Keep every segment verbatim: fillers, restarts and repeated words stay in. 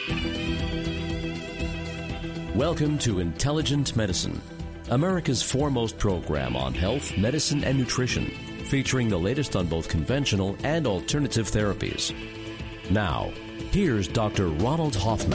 Welcome to Intelligent Medicine, America's foremost program on health, medicine, and nutrition, featuring the latest on both conventional and alternative therapies. Now, here's Doctor Ronald Hoffman.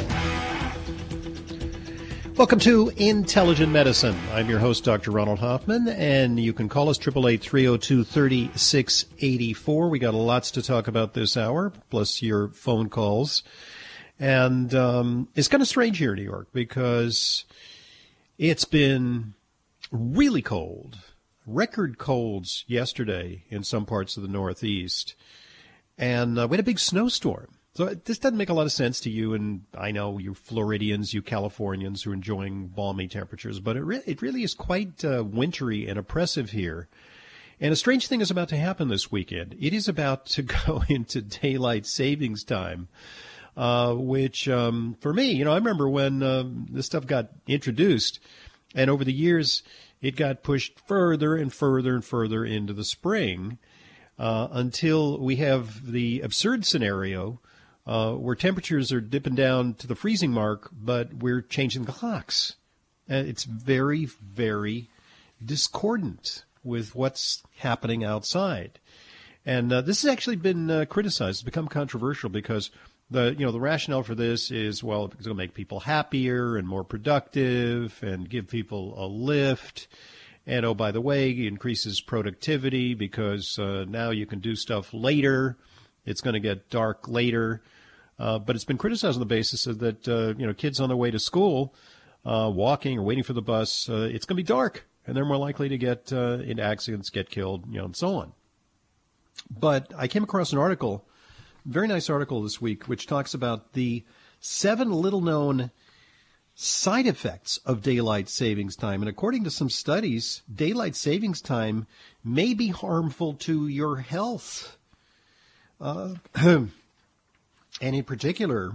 Welcome to Intelligent Medicine. I'm your host, Doctor Ronald Hoffman, and you can call us eight eight eight, three oh two, three six eight four. We got lots to talk about this hour, plus your phone calls. And um, it's kind of strange here in New York because it's been really cold, record colds yesterday in some parts of the Northeast. And uh, we had a big snowstorm. So this doesn't make a lot of sense to you, and I know you Floridians, you Californians who are enjoying balmy temperatures, but it, re- it really is quite uh, wintry and oppressive here. And a strange thing is about to happen this weekend. It is about to go into daylight savings time. Uh, which, um, for me, you know, I remember when um, this stuff got introduced, and over the years, it got pushed further and further and further into the spring uh, until we have the absurd scenario uh, where temperatures are dipping down to the freezing mark, but we're changing the clocks. Uh, it's very, very discordant with what's happening outside. And uh, this has actually been uh, criticized. It's become controversial because The you know the rationale for this is, well, it's going to make people happier and more productive and give people a lift. And, oh, by the way, it increases productivity because uh, now you can do stuff later. It's going to get dark later. Uh, but it's been criticized on the basis of that, uh, you know, kids on their way to school, uh, walking or waiting for the bus, uh, it's going to be dark. And they're more likely to get uh, into accidents, get killed, you know, and so on. But I came across an article, very nice article this week, which talks about the seven little-known side effects of daylight savings time. And according to some studies, daylight savings time may be harmful to your health. Uh, and in particular,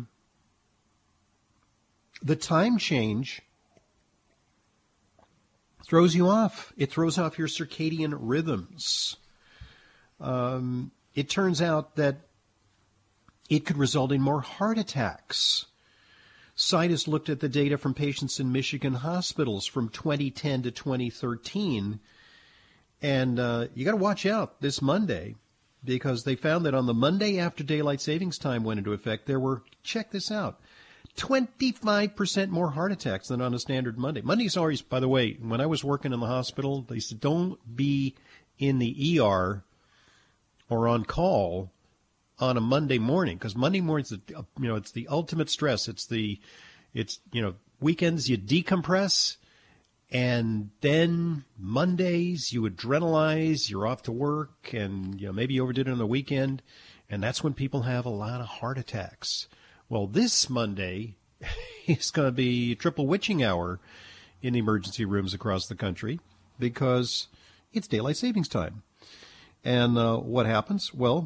the time change throws you off. It throws off your circadian rhythms. Um, it turns out that it could result in more heart attacks. Scientists looked at the data from patients in Michigan hospitals from twenty ten to twenty thirteen, and uh, you got to watch out this Monday because they found that on the Monday after daylight savings time went into effect, there were, check this out, twenty-five percent more heart attacks than on a standard Monday. Monday's always, by the way, when I was working in the hospital, they said don't be in the E R or on call on a Monday morning, because Monday morning's, you know, it's the ultimate stress. It's the, it's, you know, weekends you decompress, and then Mondays you adrenalize, you're off to work, and, you know, maybe you overdid it on the weekend, and that's when people have a lot of heart attacks. Well, this Monday is going to be triple witching hour in the emergency rooms across the country because it's daylight savings time. And uh, what happens? Well,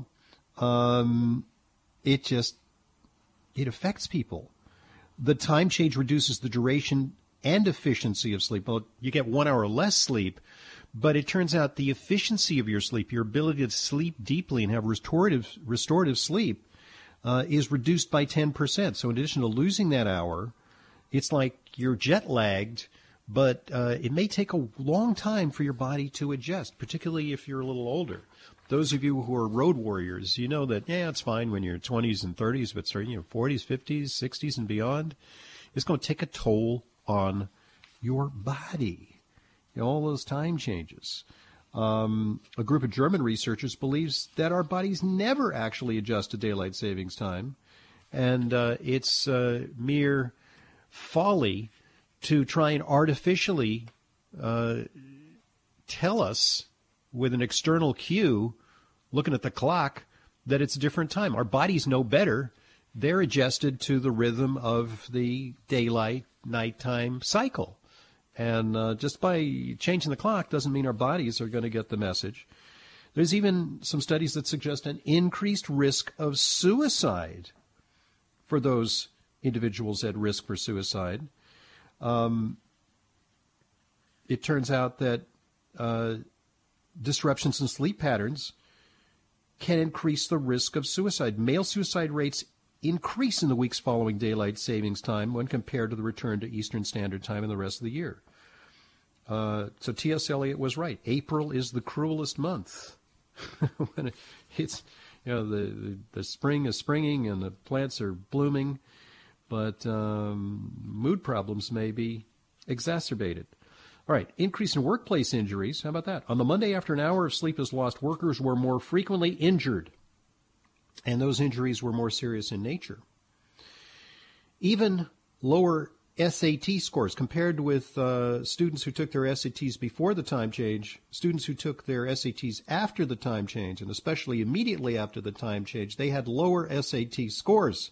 Um, it just, it affects people. The time change reduces the duration and efficiency of sleep. Well, you get one hour less sleep, but it turns out the efficiency of your sleep, your ability to sleep deeply and have restorative, restorative sleep, uh, is reduced by ten percent. So in addition to losing that hour, it's like you're jet lagged, but uh, it may take a long time for your body to adjust, particularly if you're a little older. Those of you who are road warriors, you know that, yeah, it's fine when you're twenties and thirties, but starting, you know, forties, fifties, sixties, and beyond, it's going to take a toll on your body. You know, all those time changes. Um, a group of German researchers believes that our bodies never actually adjust to daylight savings time, and uh, it's uh, mere folly to try and artificially uh, tell us with an external cue, looking at the clock, that it's a different time. Our bodies know better. They're adjusted to the rhythm of the daylight, nighttime cycle. And uh, just by changing the clock doesn't mean our bodies are going to get the message. There's even some studies that suggest an increased risk of suicide for those individuals at risk for suicide. Um, it turns out that uh, disruptions in sleep patterns can increase the risk of suicide. Male suicide rates increase in the weeks following daylight savings time when compared to the return to Eastern Standard Time in the rest of the year. Uh, so T S. Eliot was right. April is the cruelest month. when it, it's, you know, the, the, the spring is springing and the plants are blooming, but um, mood problems may be exacerbated. All right, increase in workplace injuries. How about that? On the Monday after an hour of sleep is lost, workers were more frequently injured, and those injuries were more serious in nature. Even lower S A T scores compared with uh, students who took their S A Ts before the time change, students who took their S A Ts after the time change, and especially immediately after the time change, they had lower S A T scores.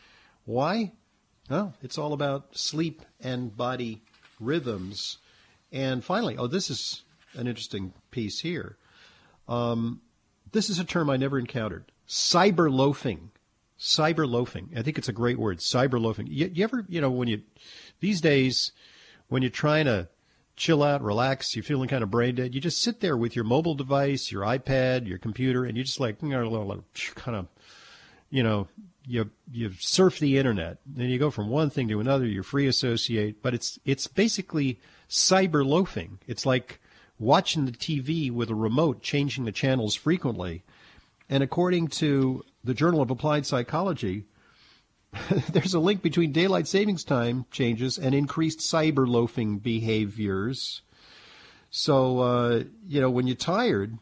Why? Well, it's all about sleep and body rhythms. And finally, oh, this is an interesting piece here. Um, this is a term I never encountered. Cyber loafing. Cyber loafing. I think it's a great word, cyber loafing. You, you ever, you know, when you, these days, when you're trying to chill out, relax, you're feeling kind of brain dead, you just sit there with your mobile device, your iPad, your computer, and you just like, you know, kind of, you know, you you surf the internet, then you go from one thing to another, you free associate, but it's it's basically cyber loafing. It's like watching the T V with a remote, changing the channels frequently. And according to the Journal of Applied Psychology, there's a link between daylight savings time changes and increased cyber loafing behaviors. So, uh, you know, when you're tired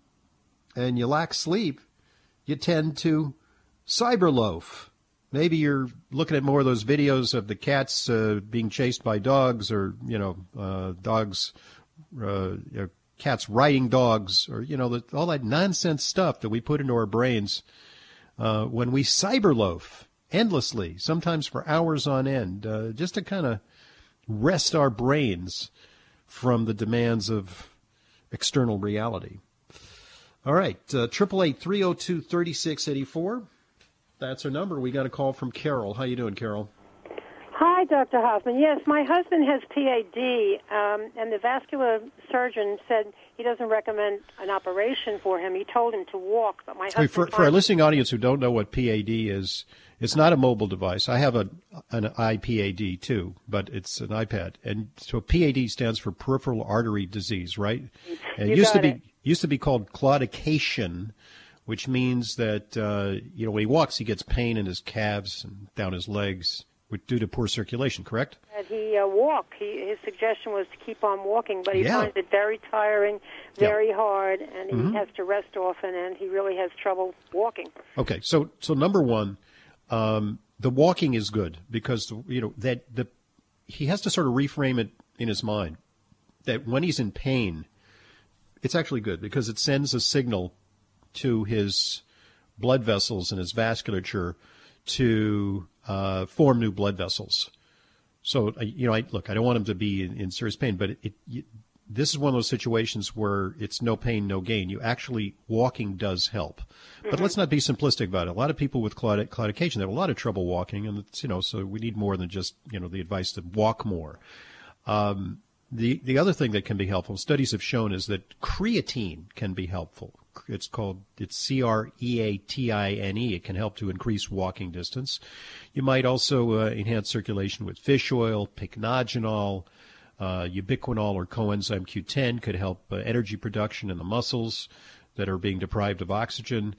and you lack sleep, you tend to cyberloaf. Maybe you're looking at more of those videos of the cats uh, being chased by dogs, or, you know, uh, dogs, uh, you know, cats riding dogs, or, you know, the, all that nonsense stuff that we put into our brains uh, when we cyberloaf endlessly, sometimes for hours on end, uh, just to kind of rest our brains from the demands of external reality. All right, uh, eight eight eight, three oh two, three six eight four. That's our number. We got a call from Carol. How you doing, Carol? Hi, Doctor Hoffman. Yes, my husband has P A D, um, and the vascular surgeon said he doesn't recommend an operation for him. He told him to walk, but my husband... For, for our listening audience who don't know what P A D is, it's not a mobile device. I have a, an I P A D too, but it's an iPad. And so P A D stands for peripheral artery disease, right? And it used to be it. used to be called claudication, which means that, uh, you know, when he walks, he gets pain in his calves and down his legs due to poor circulation, correct? And he uh, walked. He, his suggestion was to keep on walking, but he yeah. finds it very tiring, very yeah. hard, and he mm-hmm. has to rest often, and he really has trouble walking. Okay, so so number one, um, the walking is good because, you know, that the he has to sort of reframe it in his mind that when he's in pain, it's actually good because it sends a signal to his blood vessels and his vasculature to uh, form new blood vessels. So, you know, I, look, I don't want him to be in, in serious pain, but it, it, this is one of those situations where it's no pain, no gain. You actually, walking does help. Mm-hmm. But let's not be simplistic about it. A lot of people with claud- claudication, they have a lot of trouble walking, and it's, you know, so we need more than just, you know, the advice to walk more. Um, the, the other thing that can be helpful, studies have shown, is that creatine can be helpful. It's called, it's C R E A T I N E. It can help to increase walking distance. You might also uh, enhance circulation with fish oil, pycnogenol, uh, ubiquinol or coenzyme Q ten could help uh, energy production in the muscles that are being deprived of oxygen.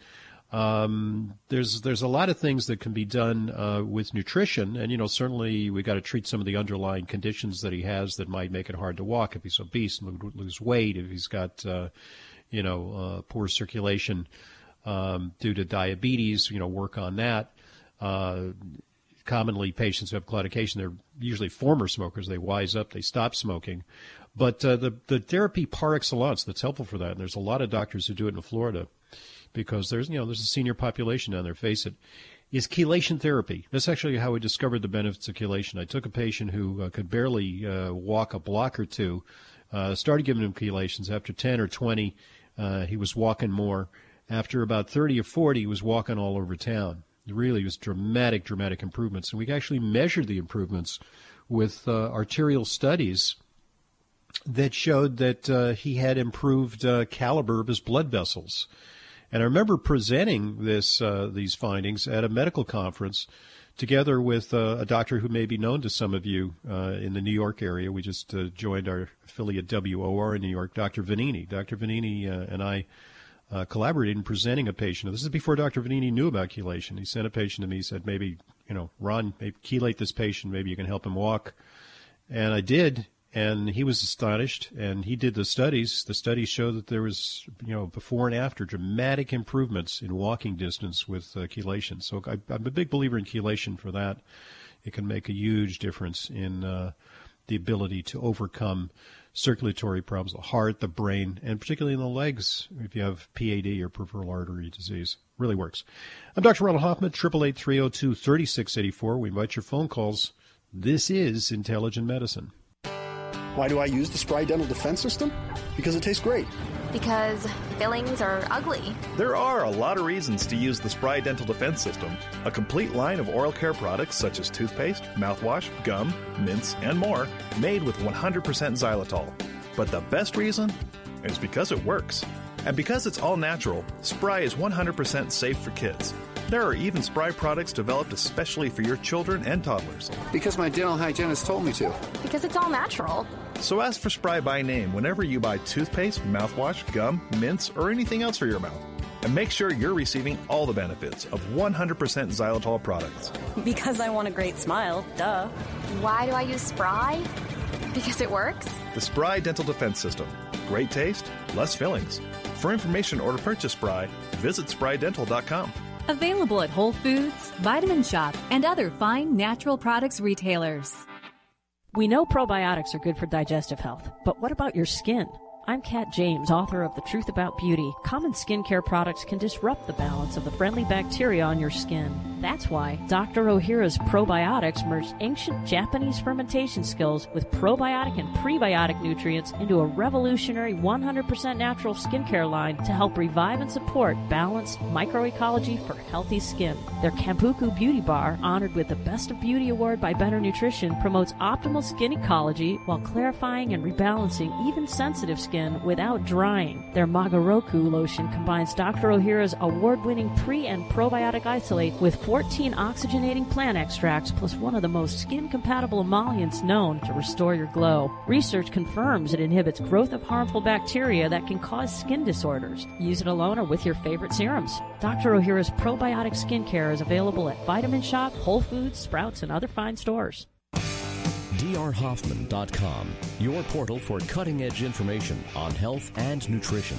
Um, there's there's a lot of things that can be done uh, with nutrition, and you know certainly we got to treat some of the underlying conditions that he has that might make it hard to walk. If he's obese and lose weight, if he's got uh, you know, uh, poor circulation um, due to diabetes, you know, work on that. Uh, commonly, patients who have claudication, they're usually former smokers. They wise up, they stop smoking. But uh, the, the therapy par excellence that's helpful for that, and there's a lot of doctors who do it in Florida because there's, you know, there's a senior population down there, face it, is chelation therapy. That's actually how we discovered the benefits of chelation. I took a patient who uh, could barely uh, walk a block or two, uh, started giving him chelations. After ten or twenty, Uh, he was walking more. After about thirty or forty, he was walking all over town. It really was dramatic, dramatic improvements. And we actually measured the improvements with uh, arterial studies that showed that uh, he had improved uh, caliber of his blood vessels. And I remember presenting this uh, these findings at a medical conference together with uh, a doctor who may be known to some of you uh, in the New York area. We just uh, joined our affiliate W O R in New York, Doctor Vanini. Doctor Vanini uh, and I uh, collaborated in presenting a patient. This is before Doctor Vanini knew about chelation. He sent a patient to me, said, maybe, you know, Ron, maybe chelate this patient, maybe you can help him walk. And I did, and he was astonished, and he did the studies. The studies show that there was, you know, before and after, dramatic improvements in walking distance with uh, chelation. So I, I'm a big believer in chelation for that. It can make a huge difference in uh, the ability to overcome circulatory problems, the heart, the brain, and particularly in the legs if you have P A D or peripheral artery disease. Really works. I'm Doctor Ronald Hoffman, eight eight eight, three oh two, three six eight four. We invite your phone calls. This is Intelligent Medicine. Why do I use the Spry Dental Defense System? Because it tastes great. Because fillings are ugly. There are a lot of reasons to use the Spry Dental Defense System, a complete line of oral care products such as toothpaste, mouthwash, gum, mints, and more, made with one hundred percent xylitol. But the best reason is because it works. And because it's all natural, Spry is one hundred percent safe for kids. There are even Spry products developed especially for your children and toddlers. Because my dental hygienist told me to. Because it's all natural. So ask for Spry by name whenever you buy toothpaste, mouthwash, gum, mints, or anything else for your mouth. And make sure you're receiving all the benefits of one hundred percent xylitol products. Because I want a great smile, duh. Why do I use Spry? Because it works? The Spry Dental Defense System. Great taste, less fillings. For information or to purchase Spry, visit spry dental dot com. Available at Whole Foods, Vitamin Shop, and other fine natural products retailers. We know probiotics are good for digestive health, but what about your skin? I'm Kat James, author of The Truth About Beauty. Common skincare products can disrupt the balance of the friendly bacteria on your skin. That's why Doctor Ohhira's probiotics merged ancient Japanese fermentation skills with probiotic and prebiotic nutrients into a revolutionary one hundred percent natural skincare line to help revive and support balanced microecology for healthy skin. Their Kampuku Beauty Bar, honored with the Best of Beauty Award by Better Nutrition, promotes optimal skin ecology while clarifying and rebalancing even sensitive skin without drying. Their Magaroku lotion combines Doctor Ohhira's award-winning pre- and probiotic isolate with fourteen oxygenating plant extracts plus one of the most skin-compatible emollients known to restore your glow. Research confirms it inhibits growth of harmful bacteria that can cause skin disorders. Use it alone or with your favorite serums. Doctor Ohhira's probiotic skincare is available at Vitamin Shop, Whole Foods, Sprouts, and other fine stores. D R Hoffman dot com, your portal for cutting-edge information on health and nutrition.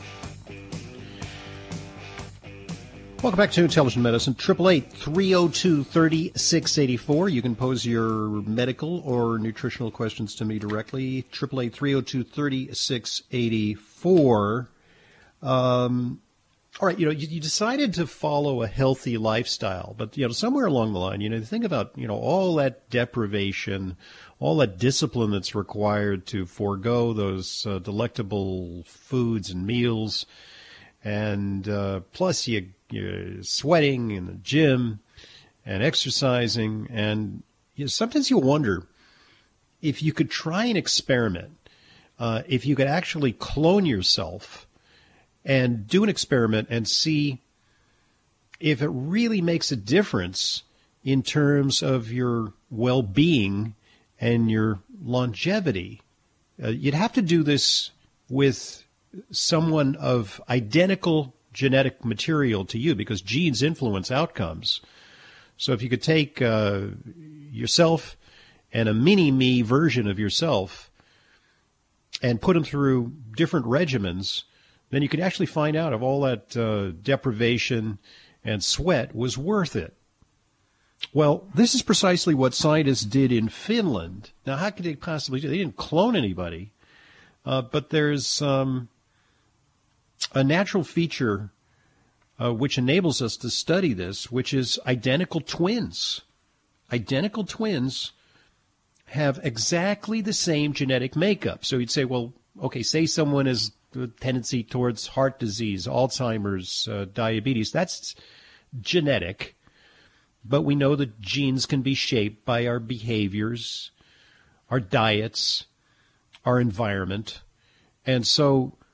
Welcome back to Intelligent Medicine. eight eight eight, three oh two, three six eight four. You can pose your medical or nutritional questions to me directly. eight eight eight, three oh two, three six eight four. Um, all right, you know, you, you decided to follow a healthy lifestyle, but, you know, somewhere along the line, you know, think about, you know, all that deprivation, all that discipline that's required to forego those uh, delectable foods and meals, and uh, plus you, you're sweating in the gym and exercising, and you know, sometimes you wonder if you could try an experiment, uh, if you could actually clone yourself and do an experiment and see if it really makes a difference in terms of your well-being and your longevity. Uh, you'd have to do this with someone of identical genetic material to you because genes influence outcomes. So if you could take uh, yourself and a mini-me version of yourself and put them through different regimens, then you could actually find out if all that uh, deprivation and sweat was worth it. Well, this is precisely what scientists did in Finland. Now, how could they possibly do it? They didn't clone anybody, uh, but there's um, a natural feature uh, which enables us to study this, which is identical twins. Identical twins have exactly the same genetic makeup. So you'd say, well, okay, say someone has a tendency towards heart disease, Alzheimer's, uh, diabetes. That's genetic. But we know that genes can be shaped by our behaviors, our diets, our environment. And so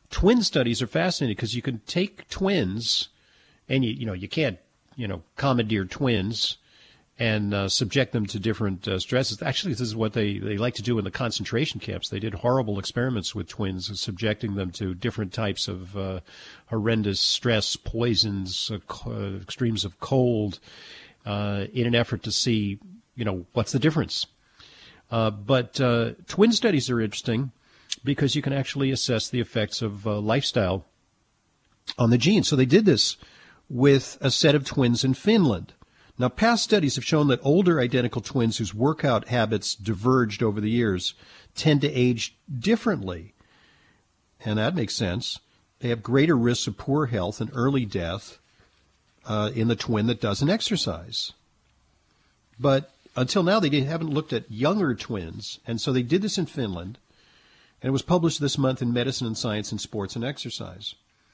twin studies are fascinating because you can take twins, and you you know you can't you know commandeer twins and uh, subject them to different uh, stresses. Actually, this is what they, they like to do in the concentration camps. They did horrible experiments with twins, subjecting them to different types of uh, horrendous stress, poisons, uh, co- extremes of cold, uh, in an effort to see, you know, what's the difference. Uh, but uh, twin studies are interesting because you can actually assess the effects of uh, lifestyle on the genes. So they did this with a set of twins in Finland. Now, past studies have shown that older identical twins whose workout habits diverged over the years tend to age differently. And that makes sense. They have greater risks of poor health and early death uh, in the twin that doesn't exercise. But until now, they haven't looked at younger twins. And so they did this in Finland. And it was published this month in Medicine and Science and Sports and Exercise.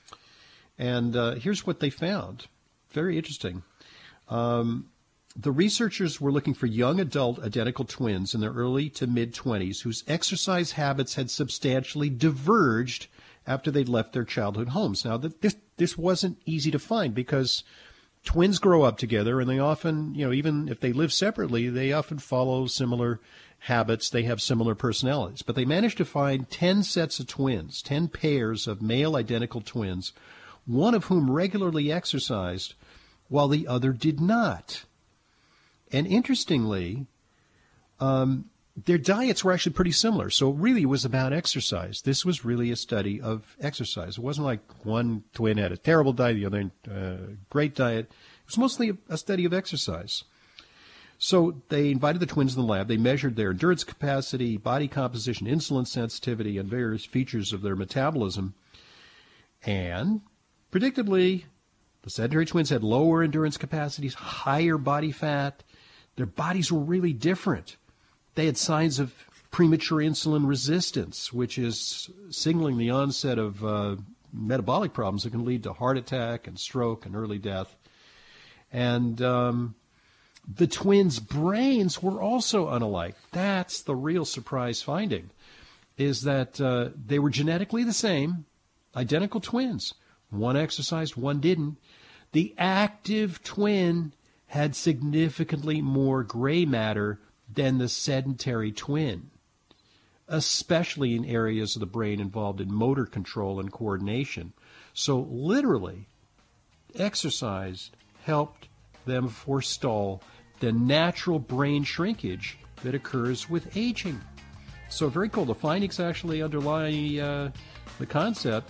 And uh, here's what they found. Very interesting. Um, the researchers were looking for young adult identical twins in their early to mid-twenties whose exercise habits had substantially diverged after they'd left their childhood homes. Now, this this wasn't easy to find because twins grow up together, and they often, you know, even if they live separately, they often follow similar habits. They have similar personalities. But they managed to find ten sets of twins, ten pairs of male identical twins, one of whom regularly exercised while the other did not. And interestingly, um, their diets were actually pretty similar. So really it was about exercise. This was really a study of exercise. It wasn't like one twin had a terrible diet, the other uh, great diet. It was mostly a, a study of exercise. So they invited the twins in the lab. They measured their endurance capacity, body composition, insulin sensitivity, and various features of their metabolism. And predictably, the sedentary twins had lower endurance capacities, higher body fat. Their bodies were really different. They had signs of premature insulin resistance, which is signaling the onset of uh, metabolic problems that can lead to heart attack and stroke and early death. And um, the twins' brains were also unalike. That's the real surprise finding, is that uh, they were genetically the same, identical twins. One exercised, one didn't. The active twin had significantly more gray matter than the sedentary twin, especially in areas of the brain involved in motor control and coordination. So literally, exercise helped them forestall the natural brain shrinkage that occurs with aging. So very cool. The findings actually underlie uh, the concept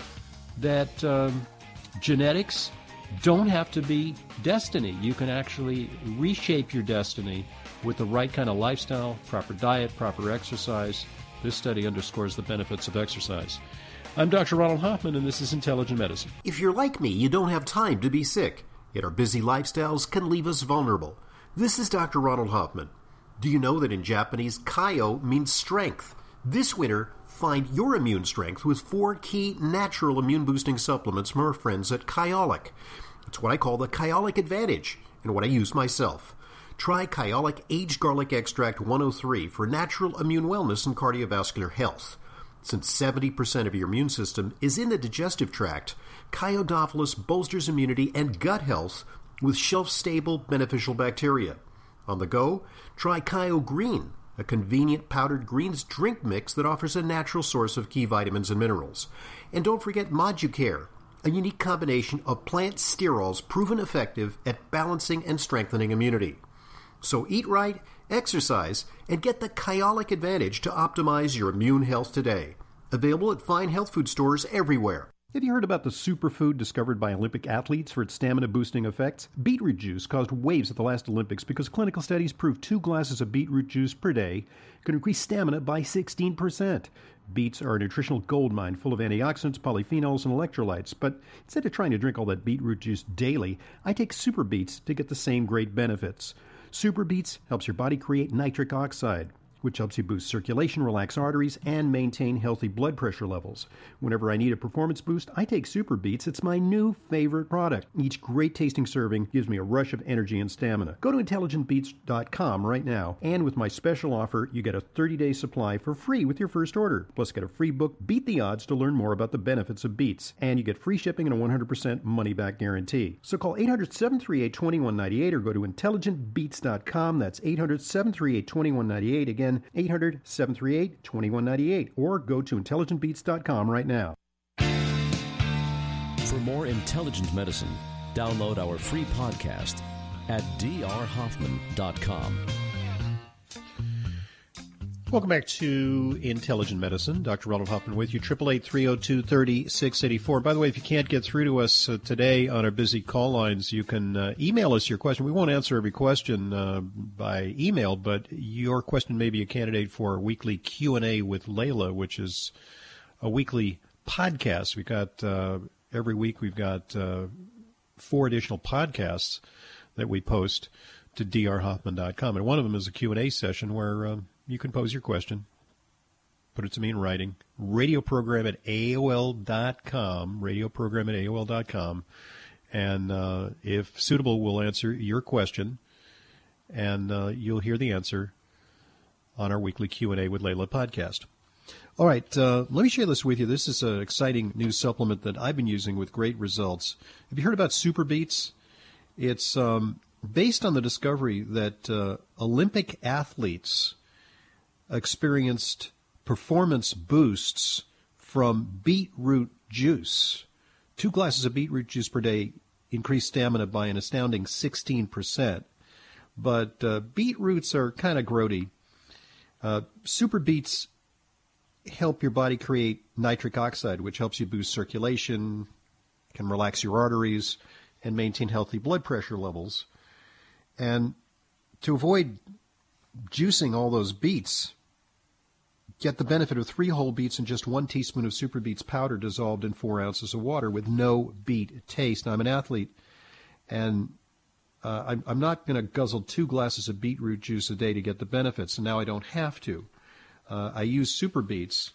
that um, genetics don't have to be destiny. You can actually reshape your destiny with the right kind of lifestyle, proper diet, proper exercise. This study underscores the benefits of exercise. I'm Doctor Ronald Hoffman, and this is Intelligent Medicine. If you're like me, you don't have time to be sick, yet our busy lifestyles can leave us vulnerable. This is Doctor Ronald Hoffman. Do you know that in Japanese, Kaio means strength? This winter, find your immune strength with four key natural immune-boosting supplements from our friends at Kyolic. It's what I call the Kyolic Advantage, and what I use myself. Try Kyolic Aged Garlic Extract one oh three for natural immune wellness and cardiovascular health. Since seventy percent of your immune system is in the digestive tract, Kyodophilus bolsters immunity and gut health with shelf-stable beneficial bacteria. On the go, try Kyo Green, a convenient powdered greens drink mix that offers a natural source of key vitamins and minerals. And don't forget Moducare, a unique combination of plant sterols proven effective at balancing and strengthening immunity. So eat right, exercise, and get the Kyolic Advantage to optimize your immune health today. Available at fine health food stores everywhere. Have you heard about the superfood discovered by Olympic athletes for its stamina-boosting effects? Beetroot juice caused waves at the last Olympics because clinical studies proved two glasses of beetroot juice per day could increase stamina by sixteen percent. Beets are a nutritional goldmine full of antioxidants, polyphenols, and electrolytes. But instead of trying to drink all that beetroot juice daily, I take Super Beets to get the same great benefits. Super Beets helps your body create nitric oxide. which helps you boost circulation, relax arteries, and maintain healthy blood pressure levels. Whenever I need a performance boost, I take Super Beets. It's my new favorite product. Each great-tasting serving gives me a rush of energy and stamina. Go to intelligent beets dot com right now, and with my special offer, you get a thirty-day supply for free with your first order. Plus, get a free book, Beat the Odds, to learn more about the benefits of beets. And you get free shipping and a one hundred percent money-back guarantee. So call eight hundred, seven three eight, two one nine eight or go to intelligent beets dot com. That's eight hundred, seven three eight, two one nine eight. Again, eight hundred, seven three eight, two one nine eight. Or go to intelligent beets dot com right now. For more intelligent medicine, download our free podcast at d r hoffman dot com. Welcome back to Intelligent Medicine. Doctor Ronald Hoffman with you, eight eight eight, three oh two, three six eight four. By the way, if you can't get through to us uh, today on our busy call lines, you can uh, email us your question. We won't answer every question uh, by email, but your question may be a candidate for a weekly Q and A with Layla, which is a weekly podcast. We've got, uh, every week we've got uh, four additional podcasts that we post to d r hoffman dot com, and one of them is a Q and A session where uh, you can pose your question, put it to me in writing, radio program at A O L dot com, radio program at A O L dot com, and uh, if suitable, we'll answer your question, and uh, you'll hear the answer on our weekly Q and A with Layla podcast. All right, uh, let me share this with you. This is an exciting new supplement that I've been using with great results. Have you heard about Super Beets? It's um, based on the discovery that uh, Olympic athletes experienced performance boosts from beetroot juice. Two glasses of beetroot juice per day increase stamina by an astounding sixteen percent. But uh, beetroots are kind of grody. Uh, Super Beets help your body create nitric oxide, which helps you boost circulation, can relax your arteries, and maintain healthy blood pressure levels. And to avoid juicing all those beets, get the benefit of three whole beets and just one teaspoon of Super Beets powder dissolved in four ounces of water with no beet taste. Now, I'm an athlete, and uh, I'm, I'm not going to guzzle two glasses of beetroot juice a day to get the benefits, and now I don't have to. Uh, I use Super Beets,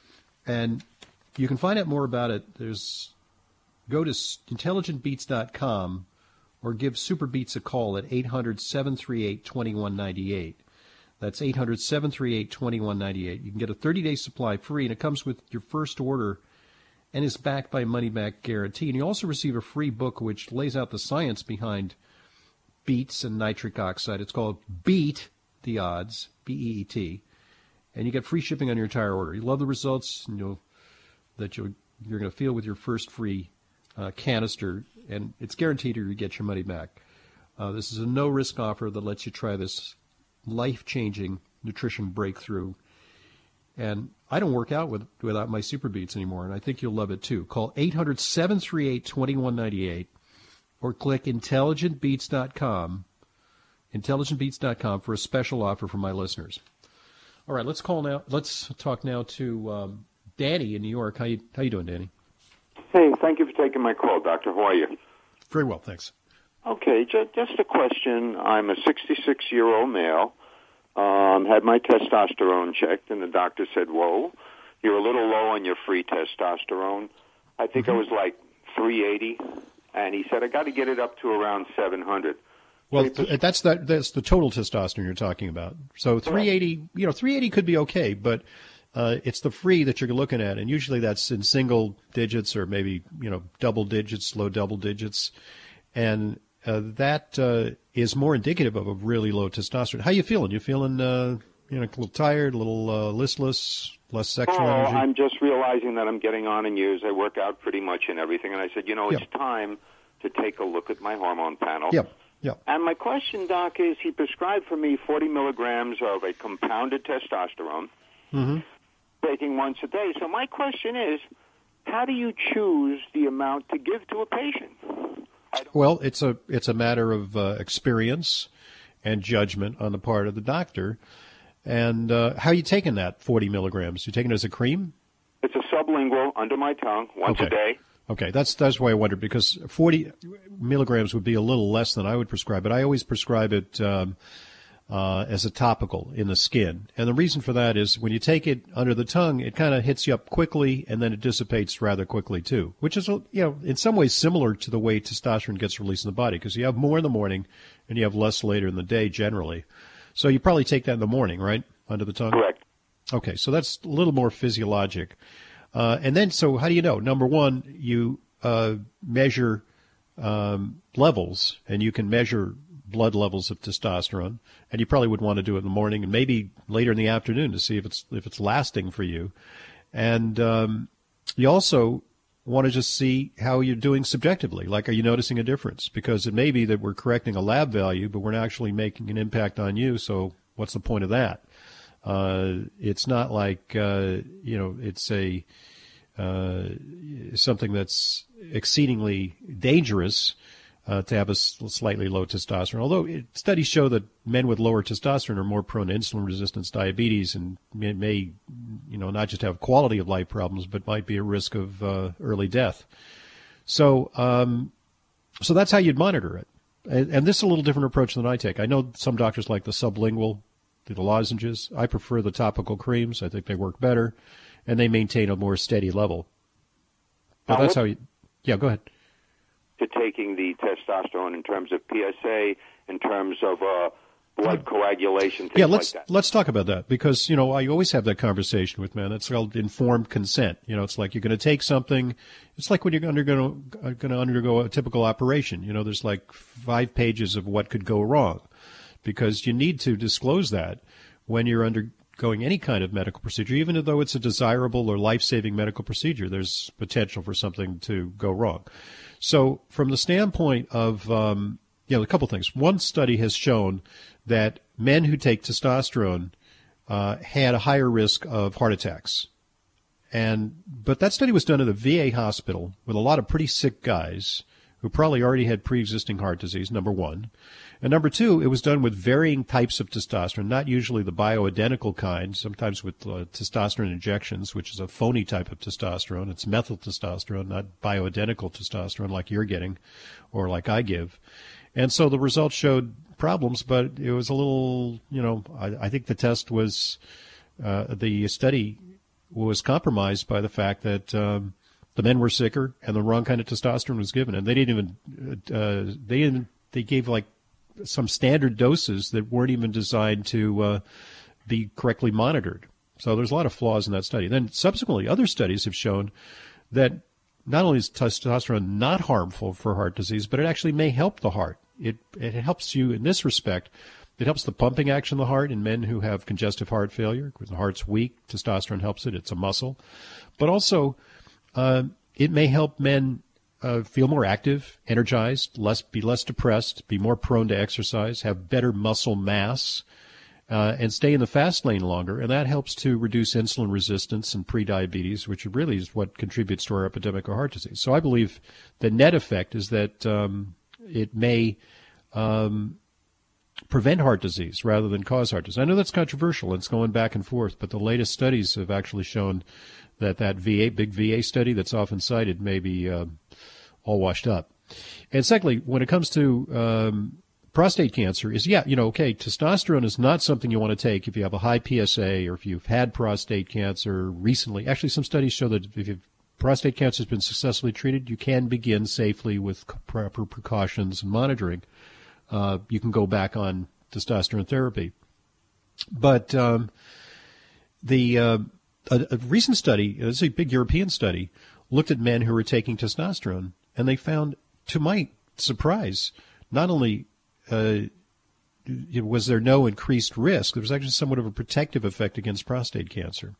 and you can find out more about it. There's go to intelligent beets dot com or give Super Beets a call at eight hundred, seven three eight, two one nine eight. That's eight hundred, seven three eight, two one nine eight. You can get a thirty-day supply free, and it comes with your first order and is backed by a money-back guarantee. And you also receive a free book which lays out the science behind beets and nitric oxide. It's called Beat the Odds, B E E T, and you get free shipping on your entire order. You love the results and you'll, that you'll, you're going to feel with your first free uh, canister, and it's guaranteed you get your money back. Uh, this is a no-risk offer that lets you try this life-changing nutrition breakthrough. And I don't work out with, without my Super Beets anymore, and I think you'll love it too. Call eight hundred, seven three eight, two one nine eight or click intelligent beets dot com, intelligent beets dot com for a special offer for my listeners. All right, let's call now. Let's talk now to um, Danny in New York. How you how you doing, Danny? Hey, thank you for taking my call, Doctor. How are you? Very well, thanks. Okay, just, just a question. I'm a sixty-six-year-old male. Um, had my testosterone checked, and the doctor said, whoa, you're a little low on your free testosterone. I think mm-hmm. I was like three eighty, and he said, I got to get it up to around seven hundred. Well, th- that's the, that's the total testosterone you're talking about. So three eighty, you know, three eighty could be okay, but uh, it's the free that you're looking at, and usually that's in single digits or maybe, you know, double digits, low double digits, and uh, that uh, is more indicative of a really low testosterone. How you feeling? You feeling, uh, you know, a little tired, a little uh, listless, less sexual oh, energy? I'm just realizing that I'm getting on in years. I work out pretty much and everything, and I said, you know, it's yep. time to take a look at my hormone panel. Yep. Yeah. And my question, Doc, is he prescribed for me forty milligrams of a compounded testosterone, mm-hmm. taking once a day. So my question is, how do you choose the amount to give to a patient? Well, it's a it's a matter of uh, experience and judgment on the part of the doctor. And uh, how are you taking that forty milligrams? You taking it as a cream? It's a sublingual under my tongue once okay. a day. Okay, that's that's why I wondered, because forty milligrams would be a little less than I would prescribe, but I always prescribe it um, uh, as a topical in the skin. And the reason for that is when you take it under the tongue, it kind of hits you up quickly, and then it dissipates rather quickly too, which is, you know, in some ways similar to the way testosterone gets released in the body, because you have more in the morning and you have less later in the day generally. So you probably take that in the morning, right, under the tongue? Correct. Okay, so that's a little more physiologic. Uh, and then, so how do you know? Number one, you uh, measure um, levels, and you can measure blood levels of testosterone, and you probably would want to do it in the morning and maybe later in the afternoon to see if it's if it's lasting for you. And um, you also want to just see how you're doing subjectively. Like, are you noticing a difference? Because it may be that we're correcting a lab value, but we're not actually making an impact on you, so what's the point of that? Uh, it's not like, uh, you know, it's a uh, something that's exceedingly dangerous uh, to have a slightly low testosterone. Although it, studies show that men with lower testosterone are more prone to insulin resistance, diabetes, and may, may, you know, not just have quality of life problems, but might be at risk of uh, early death. So, um, so that's how you'd monitor it. And, and this is a little different approach than I take. I know some doctors like the sublingual, the lozenges. I prefer the topical creams. I think they work better, and they maintain a more steady level. But Now, that's how you. Yeah, go ahead. To taking the testosterone in terms of P S A, in terms of uh, blood coagulation, things yeah, let's like that. let's talk about that, because you know I always have that conversation with men. It's called informed consent. You know, it's like you're going to take something. It's like when you're undergoing going to undergo a typical operation. You know, there's like five pages of what could go wrong, because you need to disclose that when you're undergoing any kind of medical procedure, even though it's a desirable or life-saving medical procedure. There's potential for something to go wrong. So from the standpoint of, um, you know, a couple things. One study has shown that men who take testosterone uh, had a higher risk of heart attacks. And but that study was done at a V A hospital with a lot of pretty sick guys who probably already had pre-existing heart disease, number one. And number two, it was done with varying types of testosterone, not usually the bioidentical kind, sometimes with uh, testosterone injections, which is a phony type of testosterone. It's methyl testosterone, not bioidentical testosterone like you're getting or like I give. And so the results showed problems, but it was a little, you know, I, I think the test was, uh, the study was compromised by the fact that um, the men were sicker and the wrong kind of testosterone was given. And they didn't even, uh, they didn't, they gave like some standard doses that weren't even designed to uh, be correctly monitored. So there's a lot of flaws in that study. Then subsequently, other studies have shown that not only is testosterone not harmful for heart disease, but it actually may help the heart. It it helps you in this respect. It helps the pumping action of the heart in men who have congestive heart failure. When the heart's weak, testosterone helps it. It's a muscle. But also, uh, it may help men uh, feel more active, energized, less be less depressed, be more prone to exercise, have better muscle mass, uh, and stay in the fast lane longer. And that helps to reduce insulin resistance and prediabetes, which really is what contributes to our epidemic of heart disease. So I believe the net effect is that um, it may um, prevent heart disease rather than cause heart disease. I know that's controversial. It's going back and forth, but the latest studies have actually shown that that V A, big V A study that's often cited may be uh, all washed up. And secondly, when it comes to um, prostate cancer, is, yeah, you know, okay, testosterone is not something you want to take if you have a high P S A or if you've had prostate cancer recently. Actually, some studies show that if you've prostate cancer has been successfully treated, you can begin safely with proper precautions and monitoring. Uh, you can go back on testosterone therapy. But um, the uh, a, a recent study, this is a big European study, looked at men who were taking testosterone, and they found, to my surprise, not only uh, was there no increased risk, there was actually somewhat of a protective effect against prostate cancer.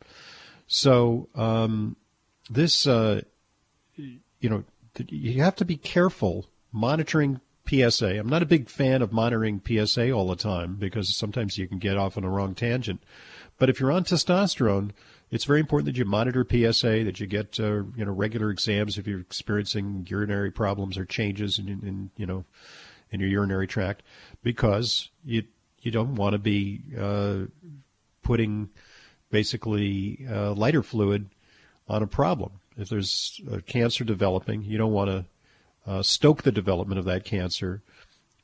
So um, this, uh, you know, you have to be careful monitoring P S A. I'm not a big fan of monitoring P S A all the time because sometimes you can get off on a wrong tangent. But if you're on testosterone, it's very important that you monitor P S A, that you get uh, you know regular exams if you're experiencing urinary problems or changes in, in you know in your urinary tract, because you you don't want to be uh, putting basically uh, lighter fluid on a problem. If there's a cancer developing, you don't want to uh, stoke the development of that cancer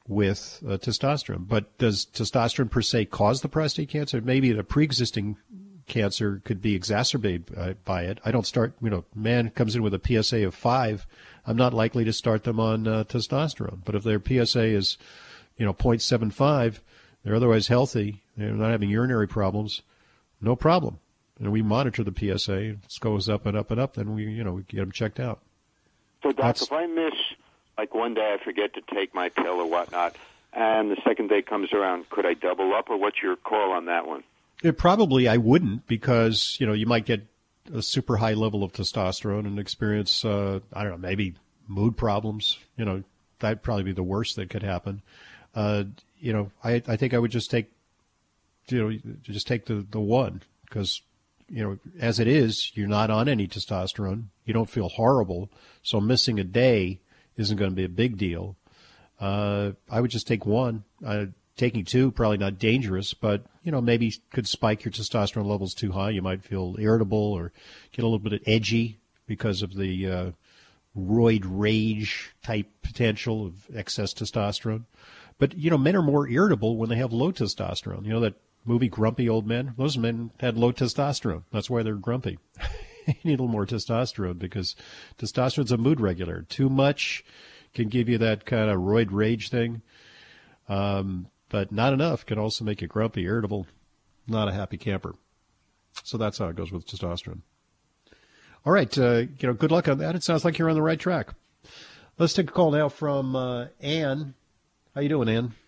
with uh, testosterone. But does testosterone per se cause the prostate cancer? Maybe a pre-existing cancer could be exacerbated by, by it. I don't start, you know, man comes in with a P S A of five, I'm not likely to start them on uh, testosterone. But if their P S A is, you know, zero point seven five, they're otherwise healthy, they're not having urinary problems, no problem. And we monitor the P S A, it goes up and up and up, then we, you know, we get them checked out. So, Doc, That's, if I miss, like one day I forget to take my pill or whatnot, and the second day comes around, could I double up, or what's your call on that one? It probably I wouldn't, because, you know, you might get a super high level of testosterone and experience, uh, I don't know, maybe mood problems. You know, that'd probably be the worst that could happen. Uh, you know, I I think I would just take, you know, just take the, the one, because, you know, as it is, you're not on any testosterone. You don't feel horrible. So missing a day isn't going to be a big deal. Uh, I would just take one. Uh, taking two, probably not dangerous, but, you know, maybe could spike your testosterone levels too high. You might feel irritable or get a little bit edgy because of the uh, roid rage type potential of excess testosterone. But, you know, men are more irritable when they have low testosterone. You know that movie Grumpy Old Men? Those men had low testosterone. That's why they're grumpy. You need a little more testosterone because testosterone's a mood regulator. Too much can give you that kind of roid rage thing. Um, but not enough can also make you grumpy, irritable, not a happy camper. So that's how it goes with testosterone. All right, uh, you know, good luck on that. It sounds like you're on the right track. Let's take a call now from uh, Ann. How you doing, Ann?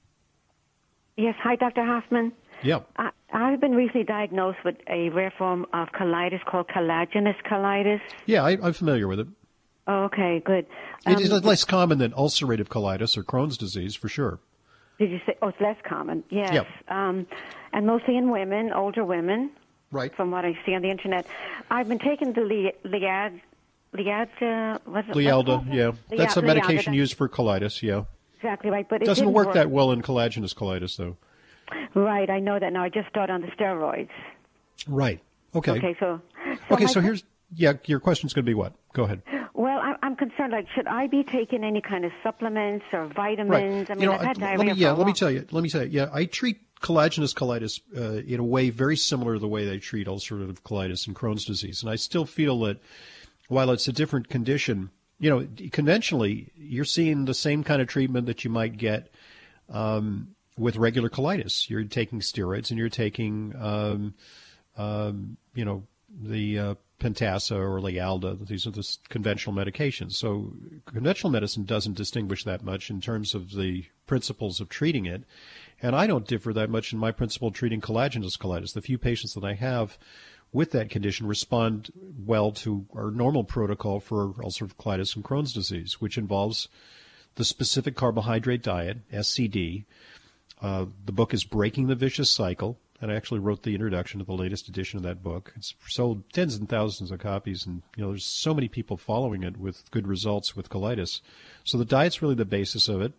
Yes, hi, Doctor Hoffman. Yeah. I, I've been recently diagnosed with a rare form of colitis called collagenous colitis. Yeah, I, I'm familiar with it. Oh, okay, good. Um, it is less common than ulcerative colitis or Crohn's disease, for sure. Did you say? Oh, it's less common. Yes. Yep. Um, and mostly in women, older women. Right. From what I see on the internet, I've been taking the Liad, Liad, uh, what's it? Lialda, yeah, that's a medication Lialda. used for colitis. Yeah. Exactly right, but it doesn't didn't work, work that well in collagenous colitis, though. Right, I know that now. I just started on the steroids. Right. Okay. Okay. So. so okay. So my, here's yeah. Your question's going to be what? Go ahead. Well, I'm concerned. Like, should I be taking any kind of supplements or vitamins? Right. I mean, you know, I've had I, diarrhea let me, for yeah. a Let me long. tell you. Let me tell you. Yeah, I treat collagenous colitis uh, in a way very similar to the way they treat ulcerative colitis and Crohn's disease, and I still feel that while it's a different condition, you know, conventionally you're seeing the same kind of treatment that you might get um, with regular colitis. You're taking steroids and you're taking, um, um, you know, the uh, Pentasa or Lialda. These are the conventional medications. So conventional medicine doesn't distinguish that much in terms of the principles of treating it. And I don't differ that much in my principle of treating collagenous colitis. The few patients that I have with that condition respond well to our normal protocol for ulcerative colitis and Crohn's disease, which involves the specific carbohydrate diet, S C D. Uh, the book is Breaking the Vicious Cycle, and I actually wrote the introduction to the latest edition of that book. It's sold tens and thousands of copies, and you know there's so many people following it with good results with colitis. So the diet's really the basis of it.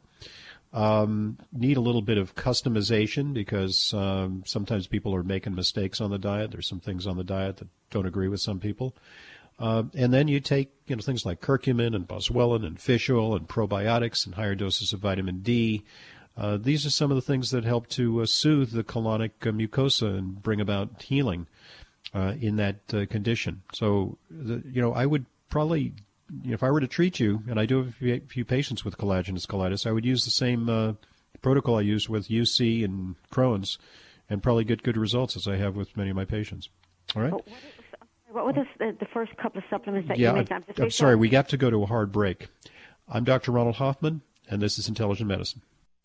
Um, need a little bit of customization because um, sometimes people are making mistakes on the diet. There's some things on the diet that don't agree with some people. Uh, and then you take you know things like curcumin and boswellia and fish oil and probiotics and higher doses of vitamin D. Uh, these are some of the things that help to uh, soothe the colonic uh, mucosa and bring about healing uh, in that uh, condition. So, the, you know, I would probably, if I were to treat you, and I do have a few, few patients with collagenous colitis, I would use the same uh, protocol I use with U C and Crohn's and probably get good results as I have with many of my patients. All right? What were the, the first couple of supplements that yeah, you mentioned? I'm, I'm, I'm sorry, we have to go to a hard break. I'm Doctor Ronald Hoffman, and this is Intelligent Medicine.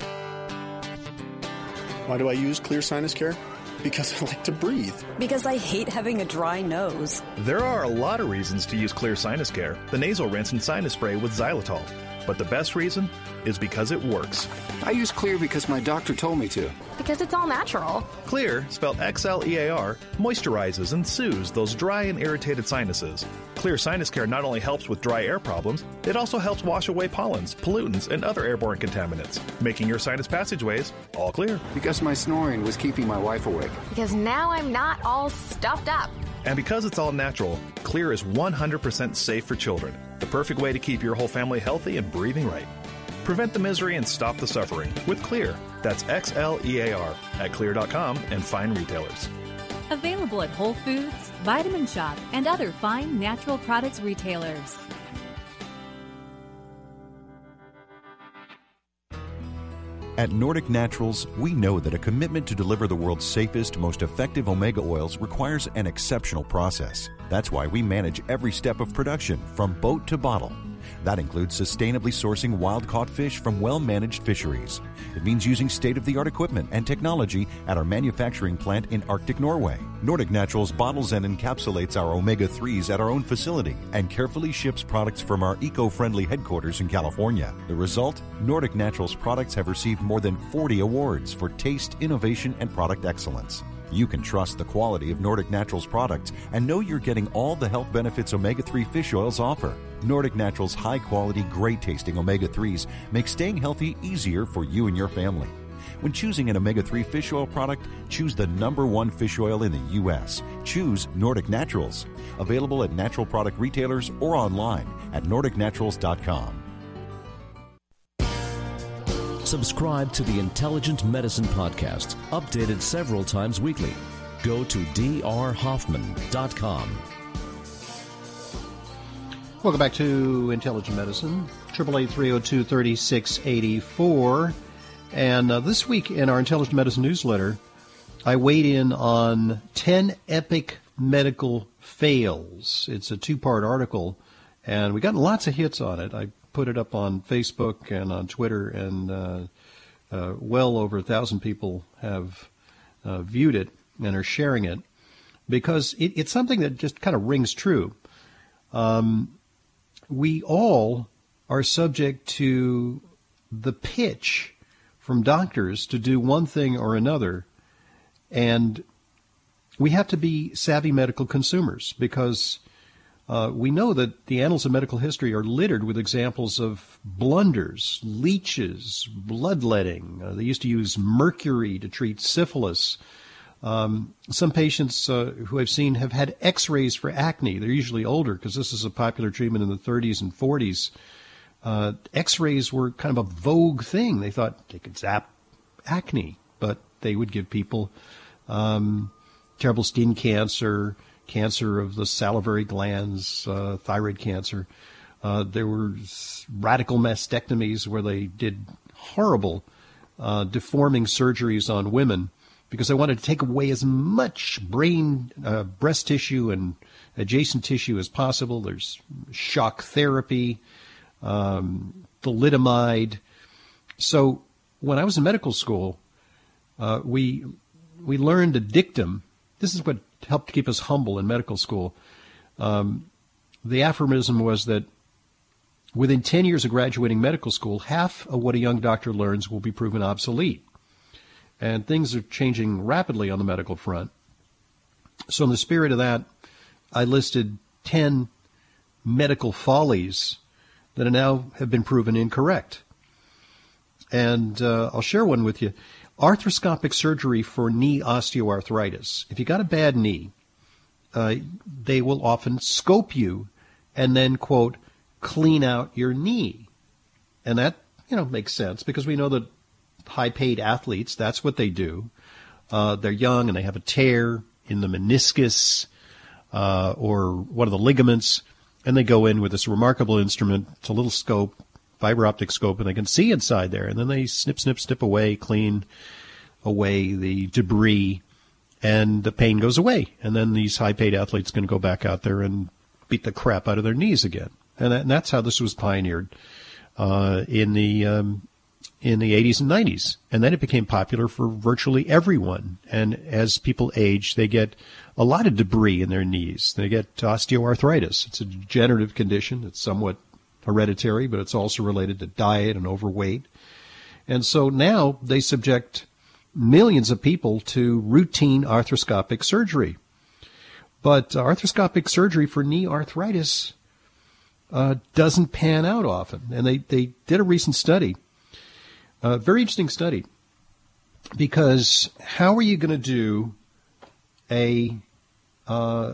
Why do I use Clear Sinus Care? Because I like to breathe. Because I hate having a dry nose. There are a lot of reasons to use Clear Sinus Care, the nasal rinse and sinus spray with xylitol. But the best reason is because it works. I use Clear because my doctor told me to. Because it's all natural. Clear, spelled X L E A R, moisturizes and soothes those dry and irritated sinuses. Clear Sinus Care not only helps with dry air problems, it also helps wash away pollens, pollutants, and other airborne contaminants, making your sinus passageways all clear. Because my snoring was keeping my wife awake. Because now I'm not all stuffed up. And because it's all natural, Clear is one hundred percent safe for children. The perfect way to keep your whole family healthy and breathing right. Prevent the misery and stop the suffering with Xlear. That's X L E A R at xlear dot com and fine retailers. Available at Whole Foods, Vitamin Shop, and other fine natural products retailers. At Nordic Naturals, we know that a commitment to deliver the world's safest, most effective omega oils requires an exceptional process. That's why we manage every step of production, from boat to bottle. That includes sustainably sourcing wild-caught fish from well-managed fisheries. It means using state-of-the-art equipment and technology at our manufacturing plant in Arctic Norway. Nordic Naturals bottles and encapsulates our omega threes at our own facility and carefully ships products from our eco-friendly headquarters in California. The result? Nordic Naturals products have received more than forty awards for taste, innovation, and product excellence. You can trust the quality of Nordic Naturals products and know you're getting all the health benefits omega three fish oils offer. Nordic Naturals' high-quality, great-tasting omega threes make staying healthy easier for you and your family. When choosing an omega three fish oil product, choose the number one fish oil in the U S Choose Nordic Naturals. Available at natural product retailers or online at nordic naturals dot com. Subscribe to the Intelligent Medicine Podcast, updated several times weekly. Go to d r hoffman dot com. Welcome back to Intelligent Medicine, eight eight eight, three oh two, three six eight four. And uh, this week in our Intelligent Medicine newsletter, I weighed in on ten epic medical fails. It's a two-part article, and we got lots of hits on it. I put it up on Facebook and on Twitter, and uh, uh, well over a thousand people have uh, viewed it and are sharing it because it, it's something that just kind of rings true. Um, we all are subject to the pitch from doctors to do one thing or another, and we have to be savvy medical consumers because Uh, we know that the annals of medical history are littered with examples of blunders, leeches, bloodletting. Uh, they used to use mercury to treat syphilis. Um, some patients uh, who I've seen have had x-rays for acne. They're usually older because this is a popular treatment in the thirties and forties. Uh, x-rays were kind of a vogue thing. They thought they could zap acne, but they would give people um, terrible skin cancer, cancer of the salivary glands, uh, thyroid cancer. Uh, there were radical mastectomies where they did horrible uh, deforming surgeries on women because they wanted to take away as much brain, uh, breast tissue and adjacent tissue as possible. There's shock therapy, um, thalidomide. So when I was in medical school, uh, we we learned a dictum. This is what helped keep us humble in medical school. Um, the aphorism was that within ten years of graduating medical school, half of what a young doctor learns will be proven obsolete. And things are changing rapidly on the medical front. So in the spirit of that, I listed ten medical follies that now have been proven incorrect. And uh, I'll share one with you. Arthroscopic surgery for knee osteoarthritis. If you got a bad knee, uh, they will often scope you and then, quote, clean out your knee. And that, you know, makes sense because we know that high-paid athletes, that's what they do. Uh, they're young and they have a tear in the meniscus uh, or one of the ligaments, and they go in with this remarkable instrument. It's a little scope, fiber optic scope, and they can see inside there. And then they snip, snip, snip away, clean away the debris, and the pain goes away. And then these high-paid athletes can go back out there and beat the crap out of their knees again. And, that, and that's how this was pioneered uh, in the um, in the eighties and nineties. And then it became popular for virtually everyone. And as people age, they get a lot of debris in their knees. They get osteoarthritis. It's a degenerative condition. It's somewhat hereditary, but it's also related to diet and overweight. And so now they subject millions of people to routine arthroscopic surgery. But arthroscopic surgery for knee arthritis uh, doesn't pan out often. And they, they did a recent study, a very interesting study, because how are you going to do a uh,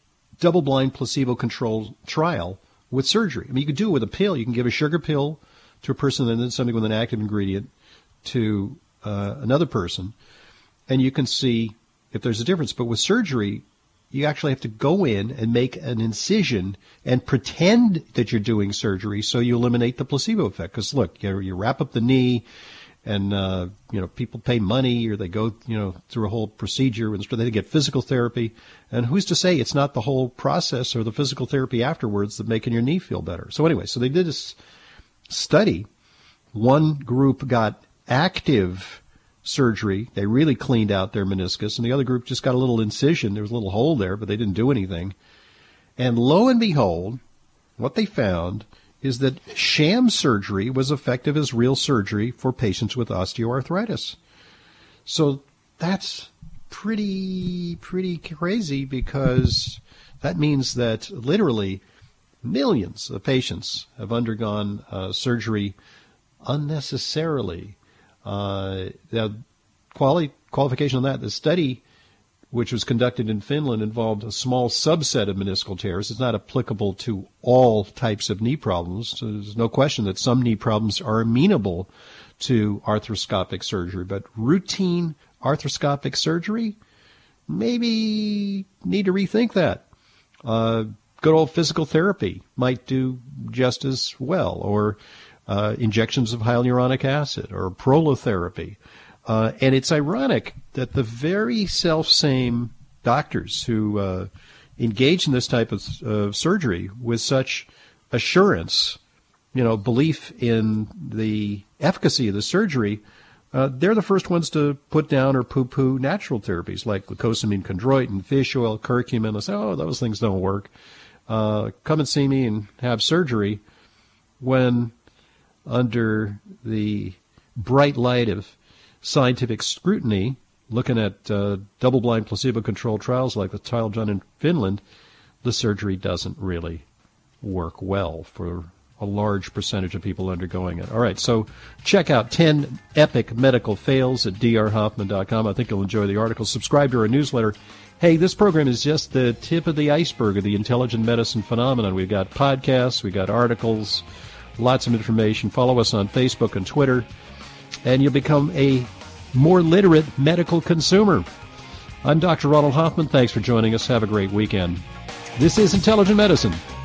double-blind placebo-controlled trial with surgery? I mean, you could do it with a pill. You can give a sugar pill to a person and then something with an active ingredient to uh, another person, and you can see if there's a difference. But with surgery, you actually have to go in and make an incision and pretend that you're doing surgery so you eliminate the placebo effect. Because, look, you, you wrap up the knee, and, uh, you know, people pay money or they go, you know, through a whole procedure and they get physical therapy. And who's to say it's not the whole process or the physical therapy afterwards that making your knee feel better? So anyway, so they did this study. One group got active surgery. They really cleaned out their meniscus. And the other group just got a little incision. There was a little hole there, but they didn't do anything. And lo and behold, what they found is that sham surgery was effective as real surgery for patients with osteoarthritis. So that's pretty, pretty crazy, because that means that literally millions of patients have undergone uh, surgery unnecessarily. Uh, the quali- qualification on that, the study which was conducted in Finland involved a small subset of meniscal tears. It's not applicable to all types of knee problems. So there's no question that some knee problems are amenable to arthroscopic surgery, but routine arthroscopic surgery, maybe need to rethink that. Uh, good old physical therapy might do just as well, or uh, injections of hyaluronic acid, or prolotherapy. Uh, and it's ironic that the very self-same doctors who uh, engage in this type of uh, surgery with such assurance, you know, belief in the efficacy of the surgery, uh, they're the first ones to put down or poo-poo natural therapies like glucosamine chondroitin, fish oil, curcumin. They say, oh, those things don't work. Uh, come and see me and have surgery, when under the bright light of scientific scrutiny, looking at uh, double-blind placebo-controlled trials like the trial done in Finland, the surgery doesn't really work well for a large percentage of people undergoing it. All right, so check out ten Epic Medical Fails at d r hoffman dot com. I think you'll enjoy the article. Subscribe to our newsletter. Hey, this program is just the tip of the iceberg of the intelligent medicine phenomenon. We've got podcasts, we've got articles, lots of information. Follow us on Facebook and Twitter, and you'll become a more literate medical consumer. I'm Doctor Ronald Hoffman. Thanks for joining us. Have a great weekend. This is Intelligent Medicine.